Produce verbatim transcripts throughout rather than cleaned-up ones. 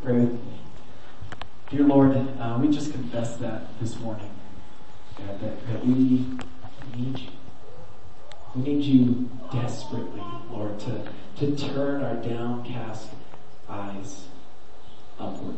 Pray with me. Dear Lord, uh, we just confess that this morning, God, that, that we need you. We need you desperately, Lord, to, to turn our downcast eyes upward.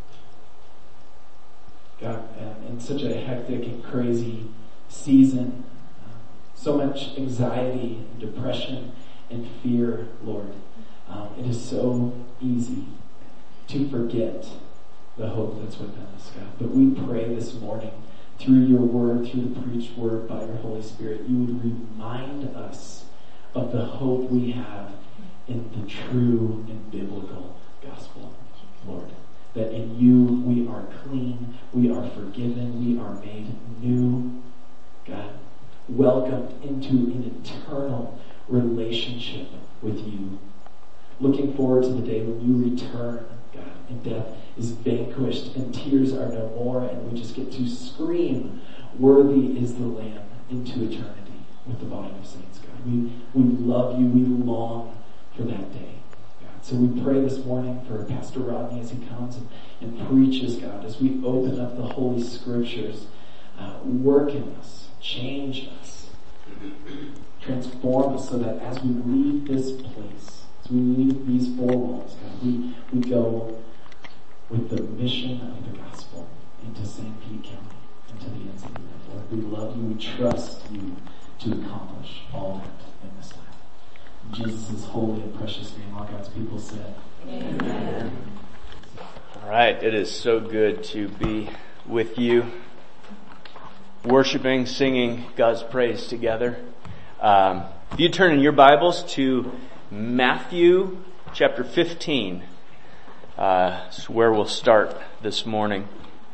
God, uh, in such a hectic and crazy season, uh, so much anxiety and depression and fear, Lord, um, it is so easy to forget the hope that's within us, God. But we pray this morning, through your word, through the preached word by your Holy Spirit, you would remind us of the hope we have in the true and biblical gospel, Lord. That in you we are clean, we are forgiven, we are made new, God, welcomed into an eternal relationship with you. Looking forward to the day when you return, God, and death is vanquished and tears are no more, and we just get to scream, worthy is the Lamb, into eternity with the body of saints, God. We, we love you, we long for that day, God. So we pray this morning for Pastor Rodney as he comes and, and preaches, God, as we open up the Holy Scriptures, uh, work in us, change us, transform us so that as we leave this place, as we leave these four walls, God, we, we go with the mission of the gospel into Saint Pete County, into the ends of the earth. Lord, we love you, we trust you to accomplish all that in this life. In Jesus' holy and precious name, all God's people said, Amen. All right, it is so good to be with you, worshiping, singing God's praise together. Um, if you turn in your Bibles to Matthew chapter fifteen, uh, is where we'll start this morning.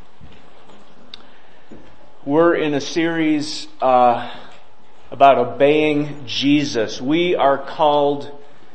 We're in a series uh, about obeying Jesus. We are called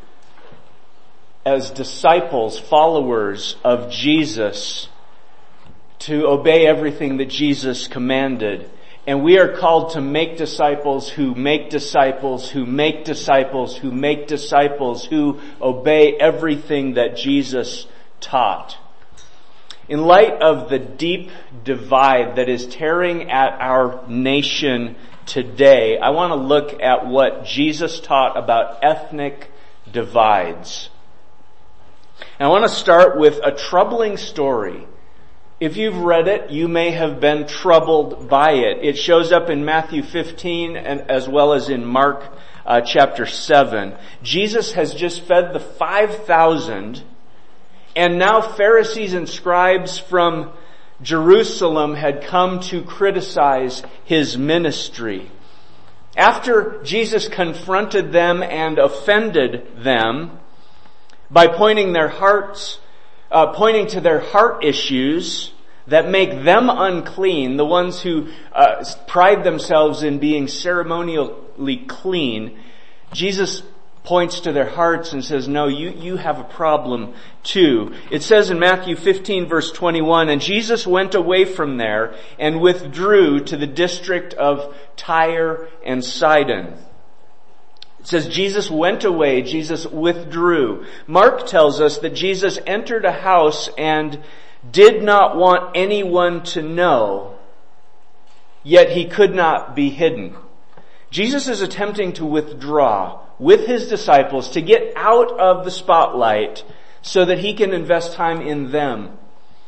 as disciples, followers of Jesus, to obey everything that Jesus commanded. And we are called to make disciples who make disciples who make disciples who make disciples who obey everything that Jesus taught. In light of the deep divide that is tearing at our nation today, I want to look at what Jesus taught about ethnic divides. And I want to start with a troubling story. If you've read it, you may have been troubled by it. It shows up in Matthew fifteen and as well as in Mark uh, chapter seven. Jesus has just fed the five thousand, and now Pharisees and scribes from Jerusalem had come to criticize his ministry. After Jesus confronted them and offended them by pointing their hearts Uh, pointing to their heart issues that make them unclean, the ones who uh, pride themselves in being ceremonially clean, Jesus points to their hearts and says, no, you, you have a problem too. It says in Matthew fifteen verse twenty-one, and Jesus went away from there and withdrew to the district of Tyre and Sidon. It says Jesus went away, Jesus withdrew. Mark tells us that Jesus entered a house and did not want anyone to know, yet he could not be hidden. Jesus is attempting to withdraw with his disciples to get out of the spotlight so that he can invest time in them.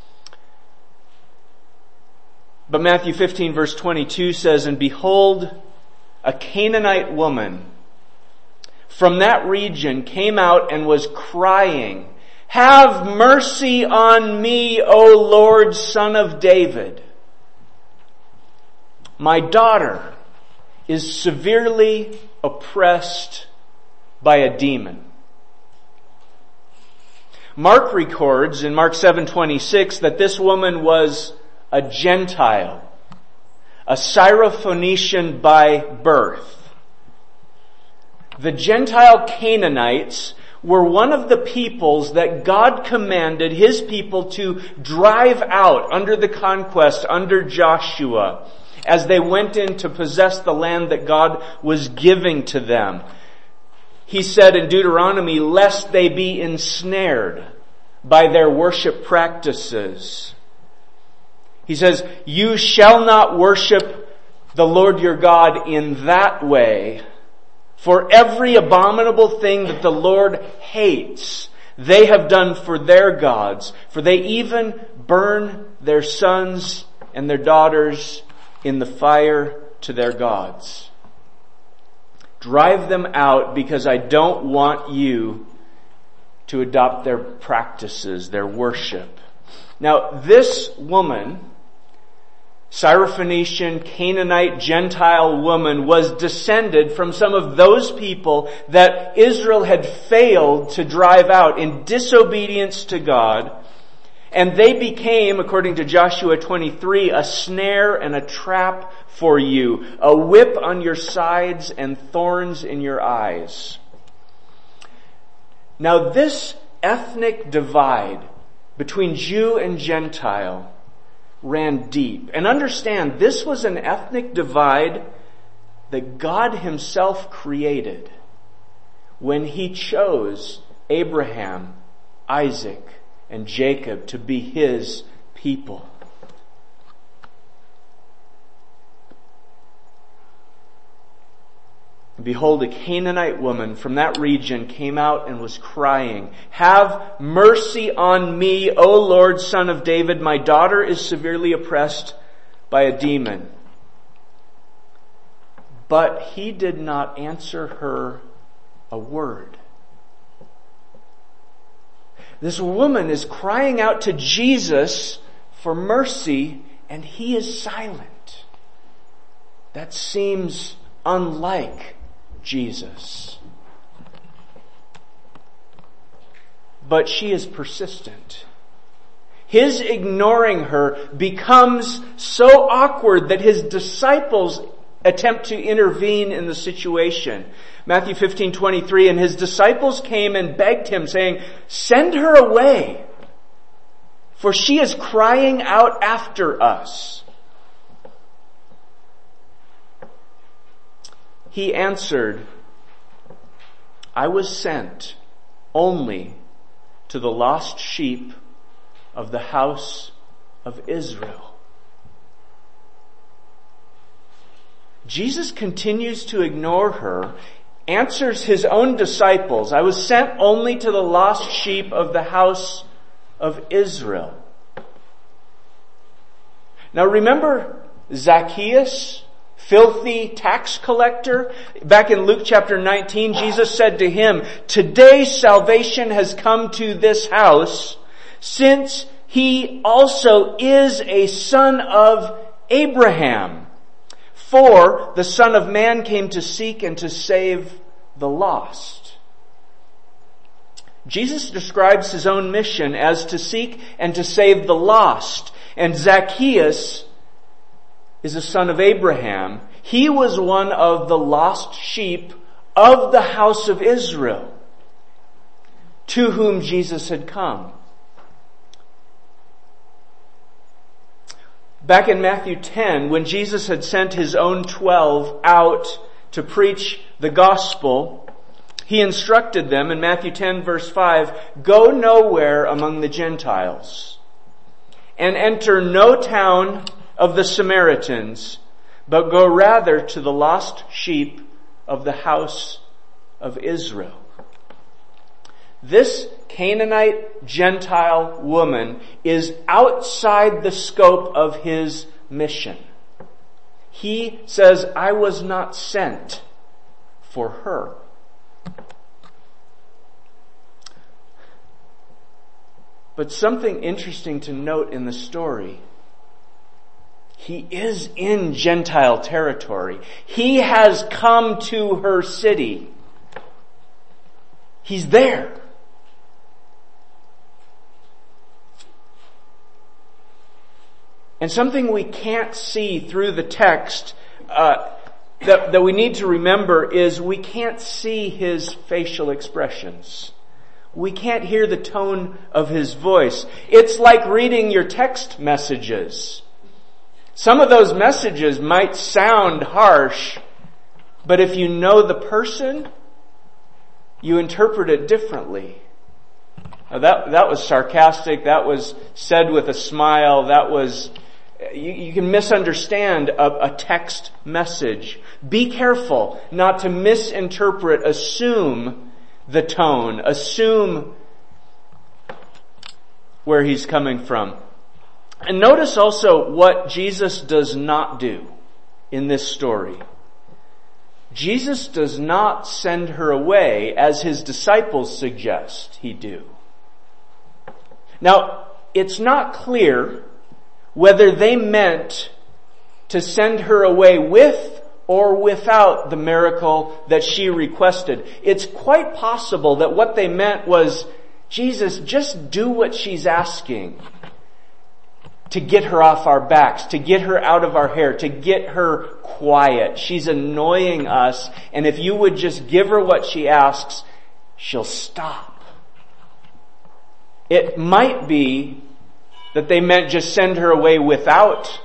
But Matthew fifteen verse twenty-two says, and behold, a Canaanite woman from that region came out and was crying, have mercy on me, O Lord, Son of David. My daughter is severely oppressed by a demon. Mark records in Mark seven twenty-six that this woman was a Gentile, a Syrophoenician by birth. The Gentile Canaanites were one of the peoples that God commanded his people to drive out under the conquest under Joshua as they went in to possess the land that God was giving to them. He said in Deuteronomy, lest they be ensnared by their worship practices. He says, you shall not worship the Lord your God in that way. For every abominable thing that the Lord hates, they have done for their gods. For they even burn their sons and their daughters in the fire to their gods. Drive them out, because I don't want you to adopt their practices, their worship. Now, this woman, Syrophoenician, Canaanite, Gentile woman, was descended from some of those people that Israel had failed to drive out in disobedience to God. And they became, according to Joshua twenty-three, a snare and a trap for you, a whip on your sides and thorns in your eyes. Now, this ethnic divide between Jew and Gentile ran deep. And understand, this was an ethnic divide that God himself created when he chose Abraham, Isaac, and Jacob to be his people. Behold, a Canaanite woman from that region came out and was crying, have mercy on me, O Lord, Son of David. My daughter is severely oppressed by a demon. But he did not answer her a word. This woman is crying out to Jesus for mercy, and he is silent. That seems unlike Jesus. But she is persistent. His ignoring her becomes so awkward that his disciples attempt to intervene in the situation. Matthew fifteen twenty-three, and his disciples came and begged him, saying, send her away, for she is crying out after us. He answered, I was sent only to the lost sheep of the house of Israel. Jesus continues to ignore her, answers his own disciples, I was sent only to the lost sheep of the house of Israel. Now remember Zacchaeus, filthy tax collector? Back in Luke chapter nineteen, Jesus said to him, today salvation has come to this house, since he also is a son of Abraham. For the Son of Man came to seek and to save the lost. Jesus describes his own mission as to seek and to save the lost. And Zacchaeus is a son of Abraham. He was one of the lost sheep of the house of Israel, to whom Jesus had come. Back in Matthew ten, when Jesus had sent his own twelve out to preach the gospel, he instructed them in Matthew ten verse five, go nowhere among the Gentiles, and enter no town of the Samaritans, but go rather to the lost sheep of the house of Israel. This Canaanite Gentile woman is outside the scope of his mission. He says, I was not sent for her. But something interesting to note in the story, he is in Gentile territory. He has come to her city. He's there. And something we can't see through the text uh, that, that we need to remember is we can't see his facial expressions. We can't hear the tone of his voice. It's like reading your text messages. Some of those messages might sound harsh, but if you know the person, you interpret it differently. Now that, that was sarcastic. That was said with a smile. That was, you, you can misunderstand a, a text message. Be careful not to misinterpret, assume the tone, assume where he's coming from. And notice also what Jesus does not do in this story. Jesus does not send her away as his disciples suggest he do. Now, it's not clear whether they meant to send her away with or without the miracle that she requested. It's quite possible that what they meant was, Jesus, just do what she's asking to get her off our backs, to get her out of our hair, to get her quiet. She's annoying us, and if you would just give her what she asks, she'll stop. It might be that they meant just send her away without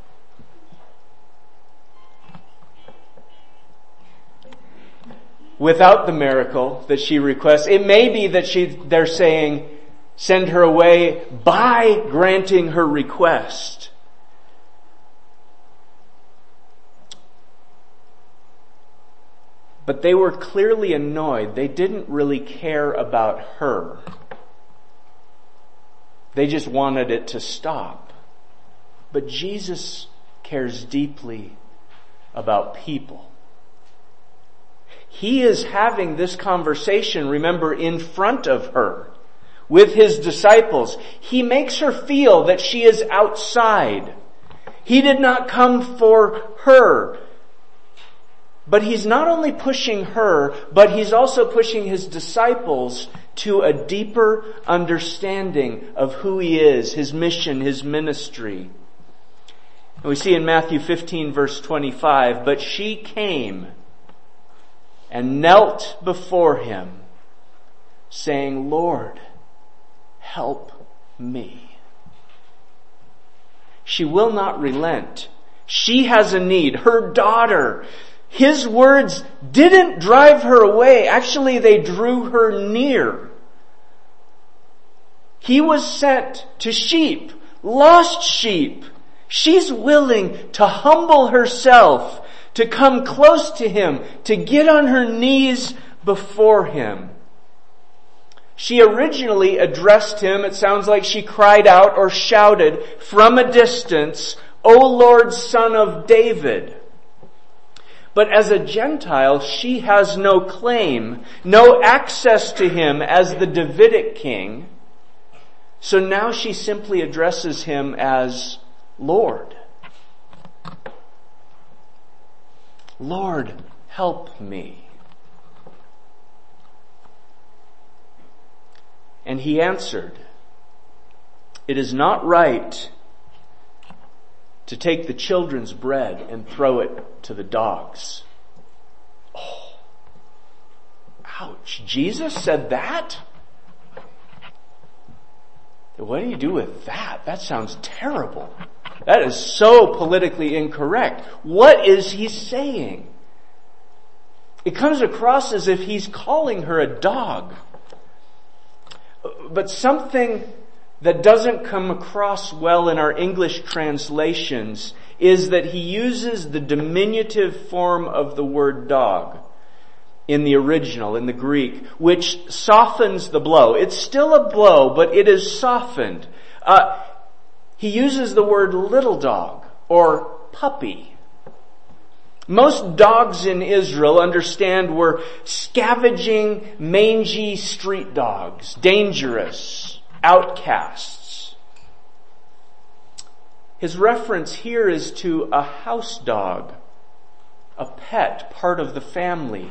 without the miracle that she requests. It may be that she they're saying send her away by granting her request. But they were clearly annoyed. They didn't really care about her. They just wanted it to stop. But Jesus cares deeply about people. He is having this conversation, remember, in front of her with his disciples. He makes her feel that she is outside. He did not come for her. But he's not only pushing her, but he's also pushing his disciples to a deeper understanding of who he is, his mission, his ministry. And we see in Matthew fifteen verse twenty-five, but she came and knelt before him, saying, Lord, help me. She will not relent. She has a need. Her daughter. His words didn't drive her away. Actually, they drew her near. He was sent to sheep, lost sheep. She's willing to humble herself, to come close to him, to get on her knees before him. She originally addressed him, it sounds like she cried out or shouted from a distance, O Lord, Son of David. But as a Gentile, she has no claim, no access to him as the Davidic king. So now she simply addresses him as Lord. Lord, help me. And he answered, it is not right to take the children's bread and throw it to the dogs. Oh, ouch. Jesus said that? What do you do with that? That sounds terrible. That is so politically incorrect. What is he saying? It comes across as if he's calling her a dog. But something that doesn't come across well in our English translations is that he uses the diminutive form of the word dog in the original, in the Greek, which softens the blow. It's still a blow, but it is softened. Uh, he uses the word little dog or puppy. Most dogs in Israel, understand, were scavenging, mangy street dogs, dangerous, outcasts. His reference here is to a house dog, a pet, part of the family,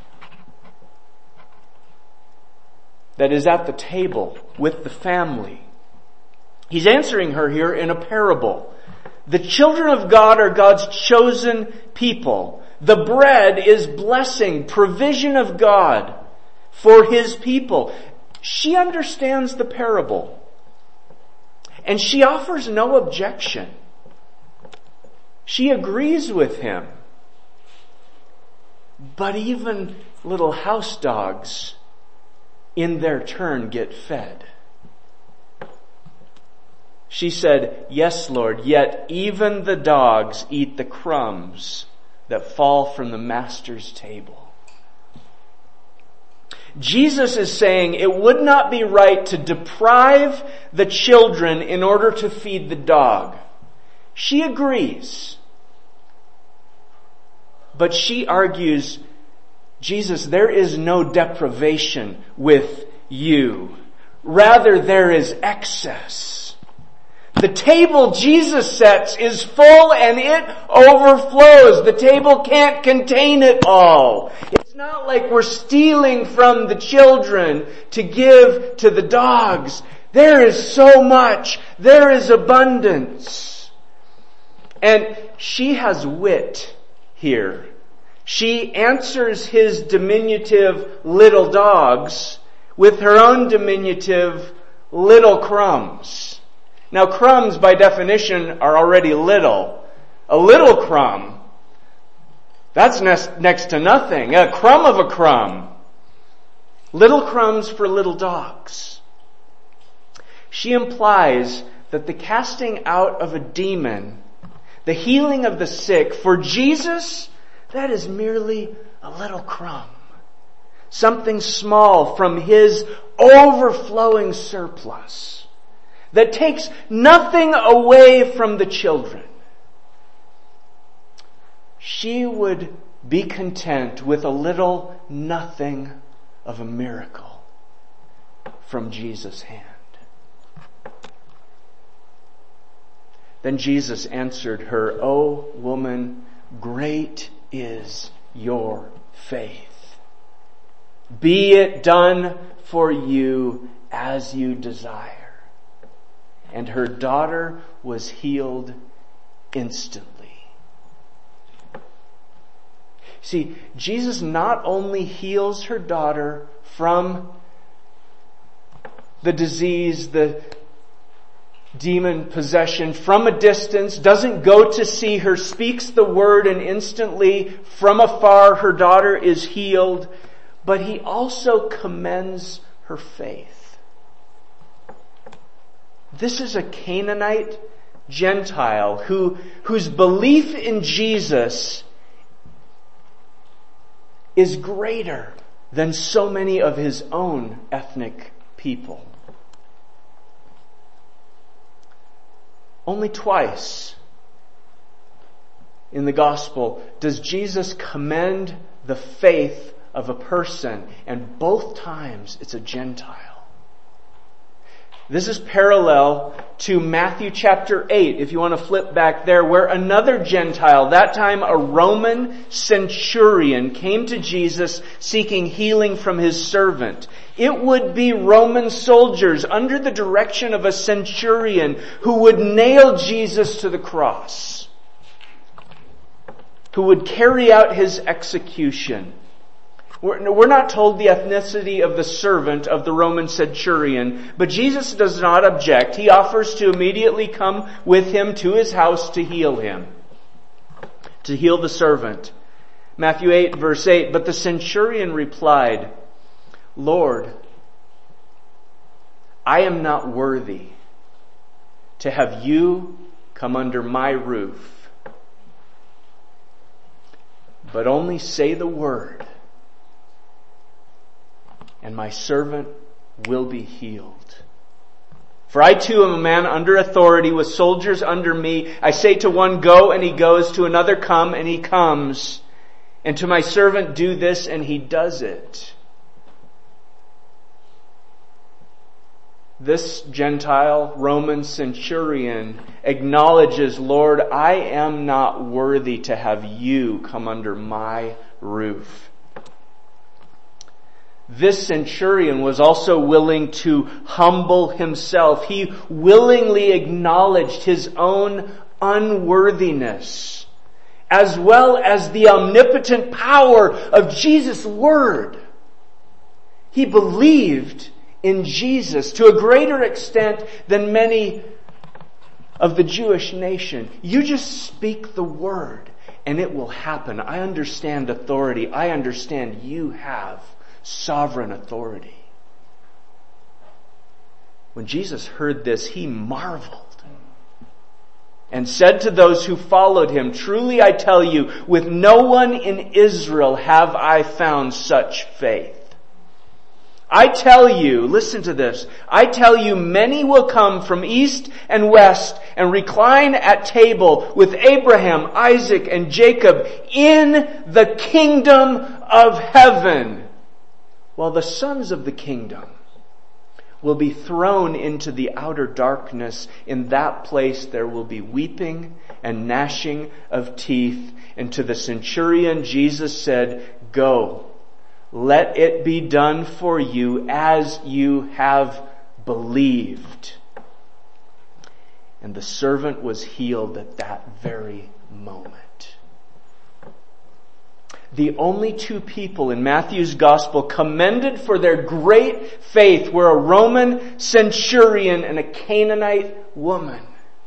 that is at the table with the family. He's answering her here in a parable. The children of God are God's chosen people. The bread is blessing, provision of God for his people. She understands the parable. And she offers no objection. She agrees with him. But even little house dogs in their turn get fed? She said, "Yes, Lord, yet even the dogs eat the crumbs that fall from the master's table." Jesus is saying it would not be right to deprive the children in order to feed the dog. She agrees. But she argues, Jesus, there is no deprivation with you. Rather, there is excess. The table Jesus sets is full and it overflows. The table can't contain it all. It's not like we're stealing from the children to give to the dogs. There is so much. There is abundance. And she has wit here. She answers his diminutive little dogs with her own diminutive little crumbs. Now, crumbs by definition are already little. A little crumb, that's next, next to nothing. A crumb of a crumb. Little crumbs for little dogs. She implies that the casting out of a demon, the healing of the sick, for Jesus, that is merely a little crumb. Something small from his overflowing surplus that takes nothing away from the children. She would be content with a little nothing of a miracle from Jesus' hand. Then Jesus answered her, "O woman, great is your faith. Be it done for you as you desire." And her daughter was healed instantly. See, Jesus not only heals her daughter from the disease, the demon possession from a distance, doesn't go to see her, speaks the word, and instantly from afar her daughter is healed, but he also commends her faith. This is a Canaanite Gentile who, whose belief in Jesus is greater than so many of his own ethnic people. Only twice in the gospel does Jesus commend the faith of a person, and both times it's a Gentile. This is parallel to Matthew chapter eight, if you want to flip back there, where another Gentile, that time a Roman centurion, came to Jesus seeking healing from his servant. It would be Roman soldiers under the direction of a centurion who would nail Jesus to the cross, who would carry out his execution. We're not told the ethnicity of the servant of the Roman centurion, but Jesus does not object. He offers to immediately come with him to his house to heal him, to heal the servant. Matthew eight verse eight, "But the centurion replied, 'Lord, I am not worthy to have you come under my roof, but only say the word, and my servant will be healed. For I too am a man under authority with soldiers under me. I say to one, go, and he goes, to another, come, and he comes, and to my servant, do this, and he does it.'" This Gentile Roman centurion acknowledges, "Lord, I am not worthy to have you come under my roof." This centurion was also willing to humble himself. He willingly acknowledged his own unworthiness, as well as the omnipotent power of Jesus' word. He believed in Jesus to a greater extent than many of the Jewish nation. You just speak the word and it will happen. I understand authority. I understand you have sovereign authority. When Jesus heard this, he marveled and said to those who followed him, "Truly I tell you, with no one in Israel have I found such faith. I tell you," listen to this, "I tell you, many will come from east and west and recline at table with Abraham, Isaac, and Jacob in the kingdom of heaven, while the sons of the kingdom will be thrown into the outer darkness. In that place there will be weeping and gnashing of teeth." And to the centurion Jesus said, "Go, let it be done for you as you have believed." And the servant was healed at that very moment. The only two people in Matthew's gospel commended for their great faith were a Roman centurion and a Canaanite woman.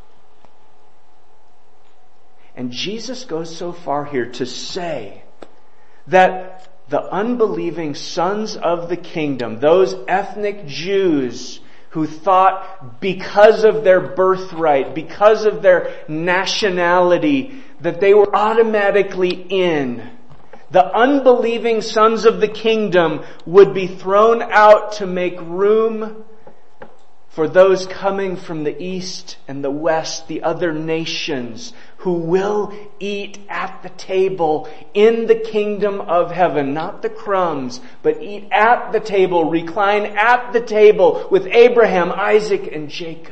And Jesus goes so far here to say that the unbelieving sons of the kingdom, those ethnic Jews who thought because of their birthright, because of their nationality, that they were automatically in, the unbelieving sons of the kingdom would be thrown out to make room for those coming from the east and the west, the other nations, who will eat at the table in the kingdom of heaven. Not the crumbs, but eat at the table, recline at the table with Abraham, Isaac, and Jacob.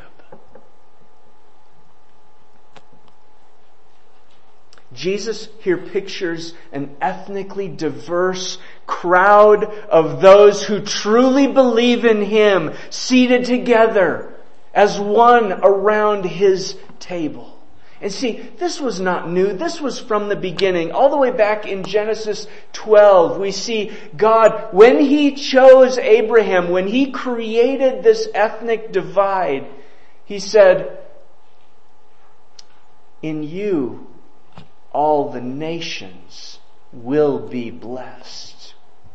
Jesus here pictures an ethnically diverse crowd of those who truly believe in Him, seated together as one around His table. And see, this was not new. This was from the beginning. All the way back in Genesis twelve, we see God, when He chose Abraham, when He created this ethnic divide, He said, "In you, all the nations will be blessed."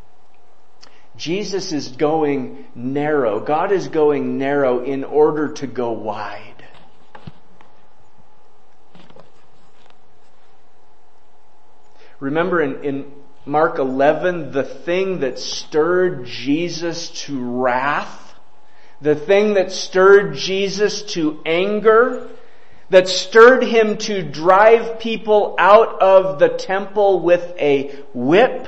Jesus is going narrow. God is going narrow in order to go wide. Remember in, in Mark eleven, the thing that stirred Jesus to wrath, the thing that stirred Jesus to anger, that stirred Him to drive people out of the temple with a whip,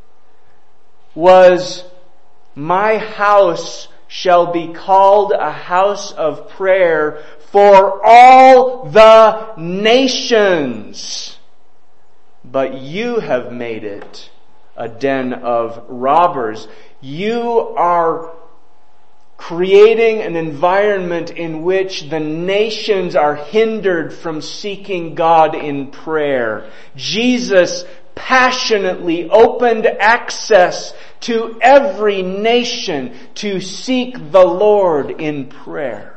was, "My house shall be called a house of prayer for all the nations, but you have made it a den of robbers." You are creating an environment in which the nations are hindered from seeking God in prayer. Jesus passionately opened access to every nation to seek the Lord in prayer.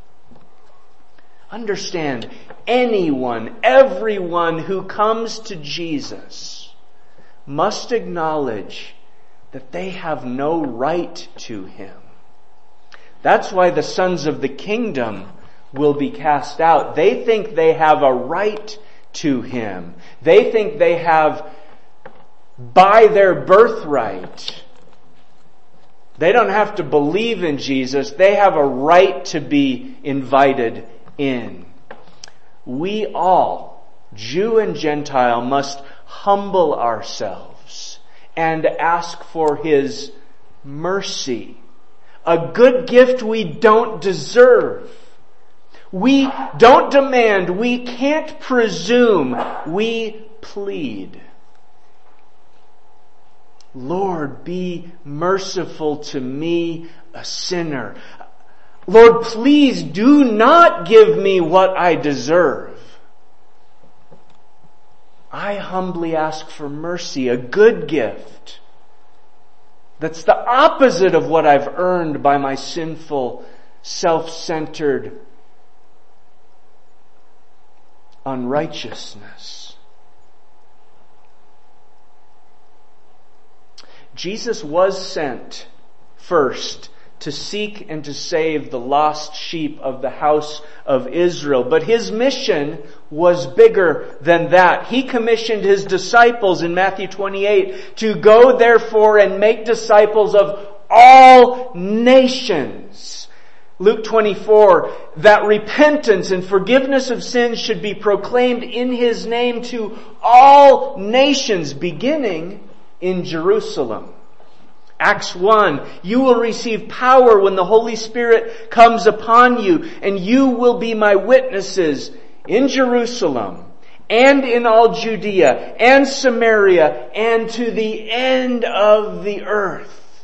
Understand, anyone, everyone who comes to Jesus must acknowledge that they have no right to Him. That's why the sons of the kingdom will be cast out. They think they have a right to Him. They think they have, by their birthright, they don't have to believe in Jesus. They have a right to be invited in. We all, Jew and Gentile, must humble ourselves and ask for His mercy. A good gift we don't deserve. We don't demand. We can't presume. We plead. "Lord, be merciful to me, a sinner. Lord, please do not give me what I deserve." I humbly ask for mercy, a good gift. That's the opposite of what I've earned by my sinful, self-centered unrighteousness. Jesus was sent first to seek and to save the lost sheep of the house of Israel. But his mission was bigger than that. He commissioned his disciples in Matthew twenty-eight to go therefore and make disciples of all nations. Luke twenty-four, that repentance and forgiveness of sins should be proclaimed in his name to all nations, beginning in Jerusalem. Acts one, you will receive power when the Holy Spirit comes upon you, and you will be my witnesses in Jerusalem and in all Judea and Samaria and to the end of the earth.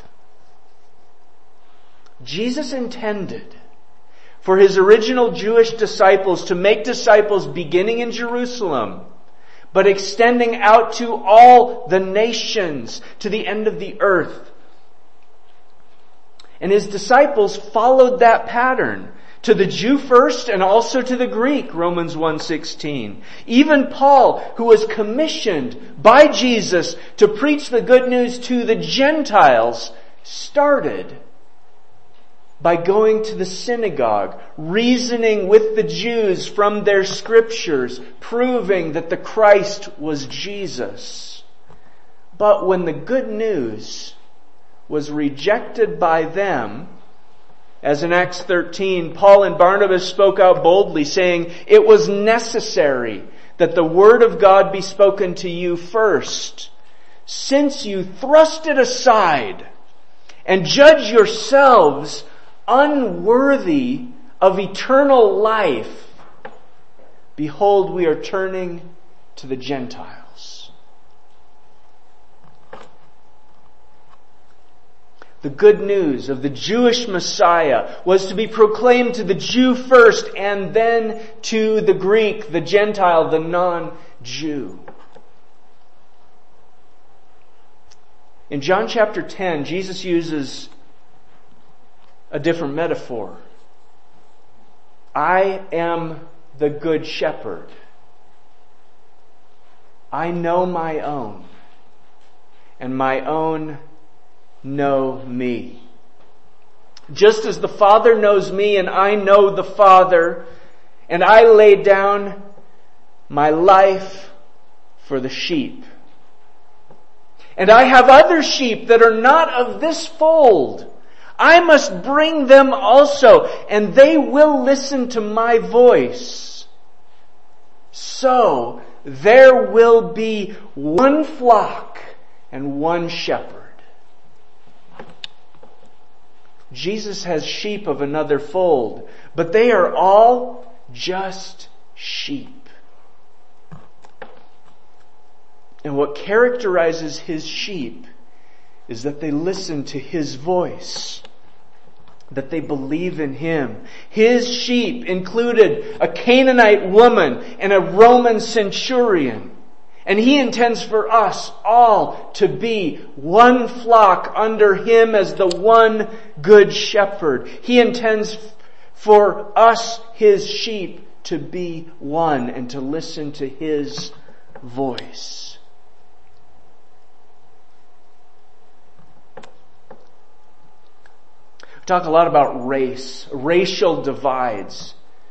Jesus intended for his original Jewish disciples to make disciples beginning in Jerusalem, but extending out to all the nations, to the end of the earth. And his disciples followed that pattern, to the Jew first and also to the Greek, Romans one sixteen. Even Paul, who was commissioned by Jesus to preach the good news to the Gentiles, started by going to the synagogue, reasoning with the Jews from their scriptures, proving that the Christ was Jesus. But when the good news was rejected by them, as in Acts thirteen, Paul and Barnabas spoke out boldly, saying, it was necessary that the word of God be spoken to you first, since you thrust it aside and judge yourselves unworthy of eternal life. Behold, we are turning to the Gentiles. The good news of the Jewish Messiah was to be proclaimed to the Jew first and then to the Greek, the Gentile, the non-Jew. In John chapter ten, Jesus uses a different metaphor. I am the good shepherd. I know my own, and my own know me. Just as the Father knows me and I know the Father, and I lay down my life for the sheep. And I have other sheep that are not of this fold. I must bring them also, and they will listen to my voice. So there will be one flock and one shepherd. Jesus has sheep of another fold, but they are all just sheep. And what characterizes his sheep is that they listen to his voice, that they believe in him. His sheep included a Canaanite woman and a Roman centurion. And he intends for us all to be one flock under him as the one good shepherd. He intends for us, his sheep, to be one and to listen to his voice. We talk a lot about race, racial divides.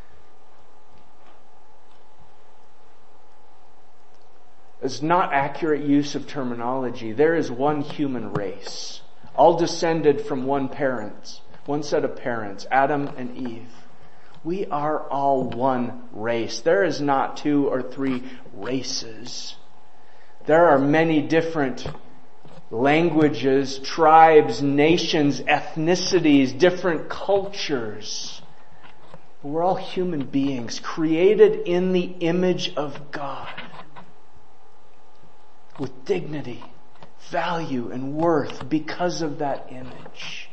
It's not accurate use of terminology. There is one human race, all descended from one parent, one set of parents, Adam and Eve. We are all one race. There is not two or three races. There are many different languages, tribes, nations, ethnicities, different cultures. But we're all human beings created in the image of God, with dignity, value, and worth because of that image.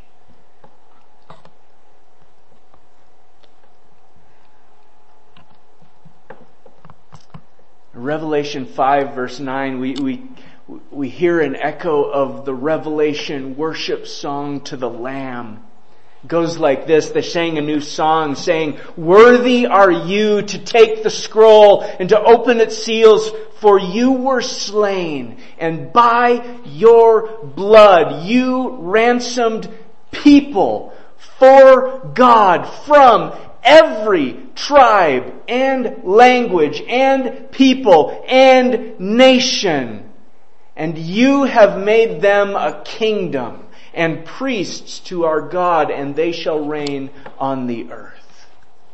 In Revelation five verse nine, we, we, we hear an echo of the Revelation worship song to the Lamb. It goes like this. They sang a new song saying, worthy are you to take the scroll and to open its seals, for you were slain, and by your blood you ransomed people for God from every tribe and language and people and nation. And you have made them a kingdom and priests to our God, and they shall reign on the earth.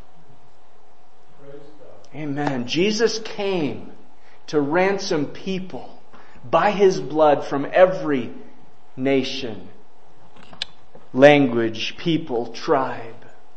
Amen. Jesus came to ransom people by His blood from every nation, language, people, tribe.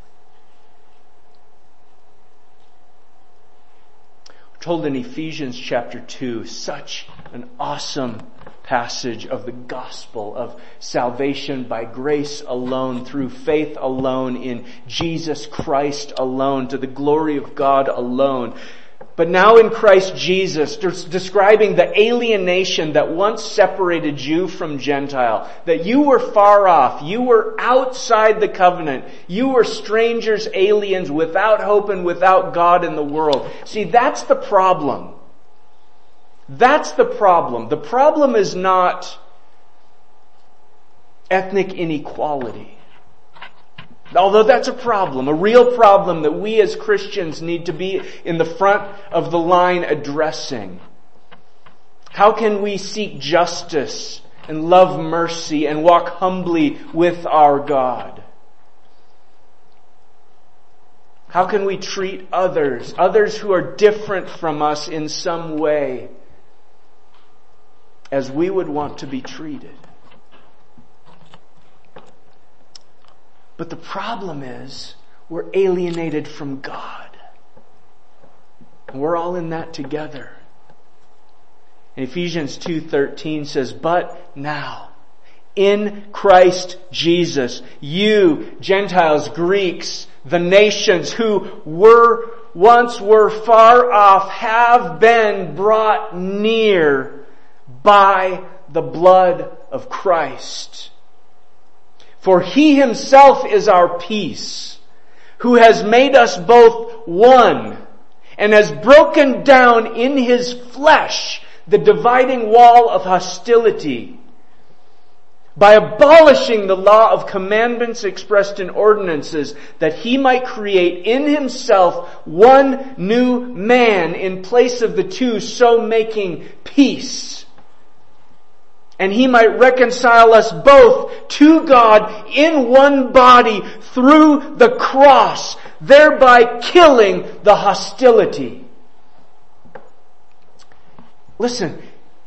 We're told in Ephesians chapter two, such an awesome passage of the gospel of salvation by grace alone, through faith alone, in Jesus Christ alone, to the glory of God alone. But now in Christ Jesus, describing the alienation that once separated Jew from Gentile, that you were far off, you were outside the covenant, you were strangers, aliens, without hope and without God in the world. See, that's the problem. That's the problem. The problem is not ethnic inequality. Although that's a problem, a real problem that we as Christians need to be in the front of the line addressing. How can we seek justice and love mercy and walk humbly with our God? How can we treat others, others who are different from us in some way, as we would want to be treated? But the problem is, we're alienated from God. And we're all in that together. And Ephesians two thirteen says, but now, in Christ Jesus, you, Gentiles, Greeks, the nations who were once were far off, have been brought near by the blood of Christ. For He Himself is our peace, who has made us both one, and has broken down in His flesh the dividing wall of hostility, by abolishing the law of commandments expressed in ordinances, that He might create in Himself one new man in place of the two, so making peace. And He might reconcile us both to God in one body through the cross, thereby killing the hostility. Listen,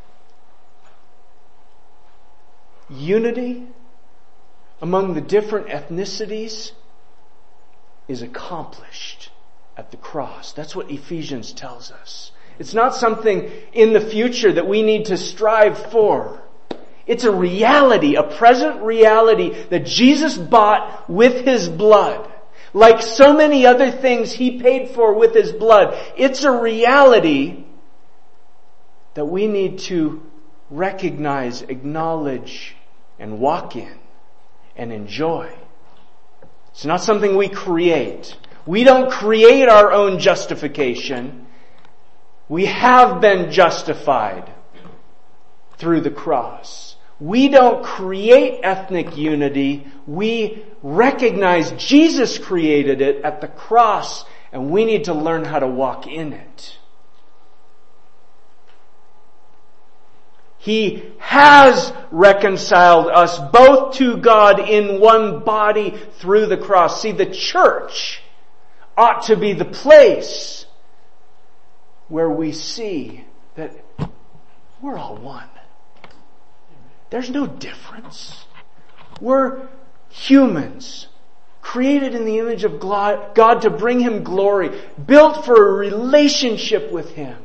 unity among the different ethnicities is accomplished at the cross. That's what Ephesians tells us. It's not something in the future that we need to strive for. It's a reality, a present reality that Jesus bought with His blood. Like so many other things He paid for with His blood. It's a reality that we need to recognize, acknowledge, and walk in and enjoy. It's not something we create. We don't create our own justification. We have been justified through the cross. We don't create ethnic unity. We recognize Jesus created it at the cross, and we need to learn how to walk in it. He has reconciled us both to God in one body through the cross. See, the church ought to be the place where we see that we're all one. There's no difference. We're humans, created in the image of God to bring Him glory, built for a relationship with Him.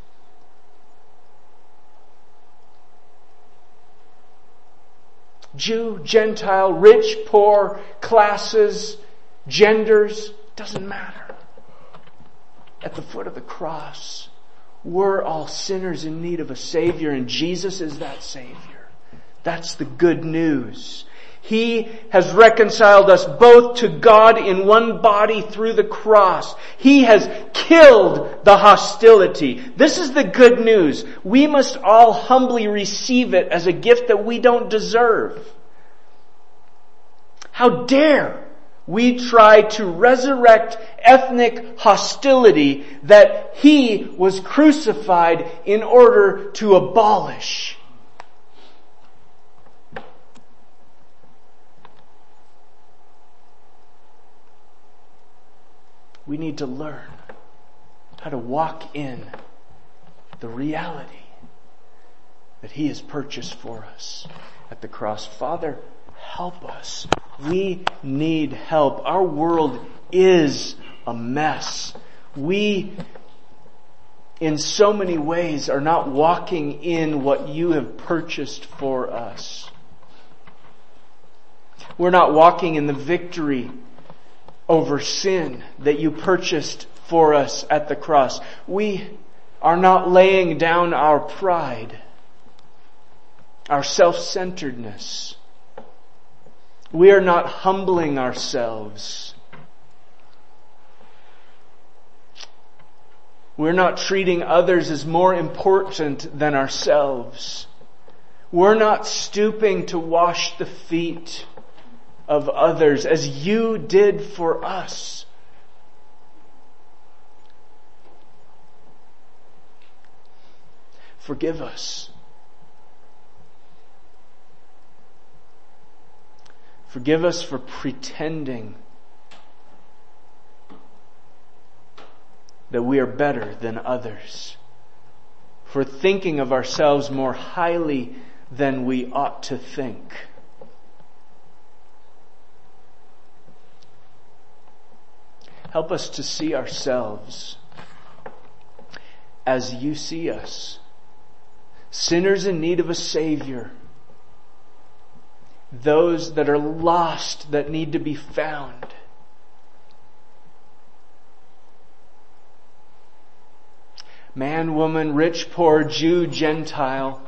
Jew, Gentile, rich, poor, classes, genders, doesn't matter. At the foot of the cross, we're all sinners in need of a Savior, and Jesus is that Savior. That's the good news. He has reconciled us both to God in one body through the cross. He has killed the hostility. This is the good news. We must all humbly receive it as a gift that we don't deserve. How dare We try to resurrect ethnic hostility that He was crucified in order to abolish. We need to learn how to walk in the reality that He has purchased for us at the cross. Father, help us. We need help. Our world is a mess. We, in so many ways, are not walking in what You have purchased for us. We're not walking in the victory over sin that You purchased for us at the cross. We are not laying down our pride, our self-centeredness. We are not humbling ourselves. We're not treating others as more important than ourselves. We're not stooping to wash the feet of others as You did for us. Forgive us. Forgive us for pretending that we are better than others, for thinking of ourselves more highly than we ought to think. Help us to see ourselves as You see us, sinners in need of a Savior, those that are lost that need to be found. Man, woman, rich, poor, Jew, Gentile.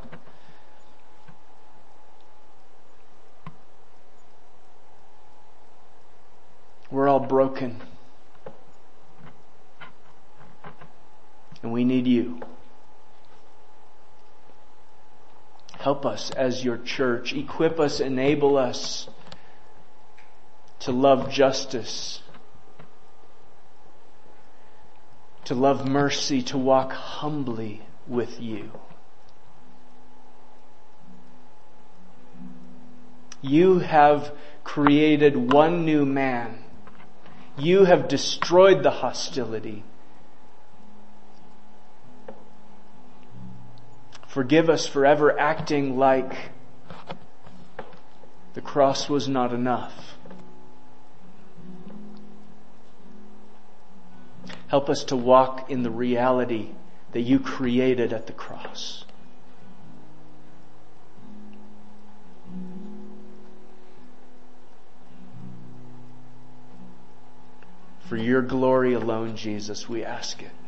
We're all broken. And we need You. Help us as Your church. Equip us, enable us to love justice, to love mercy, to walk humbly with You. You have created one new man. You have destroyed the hostility. Forgive us for ever acting like the cross was not enough. Help us to walk in the reality that You created at the cross. For Your glory alone, Jesus, we ask it.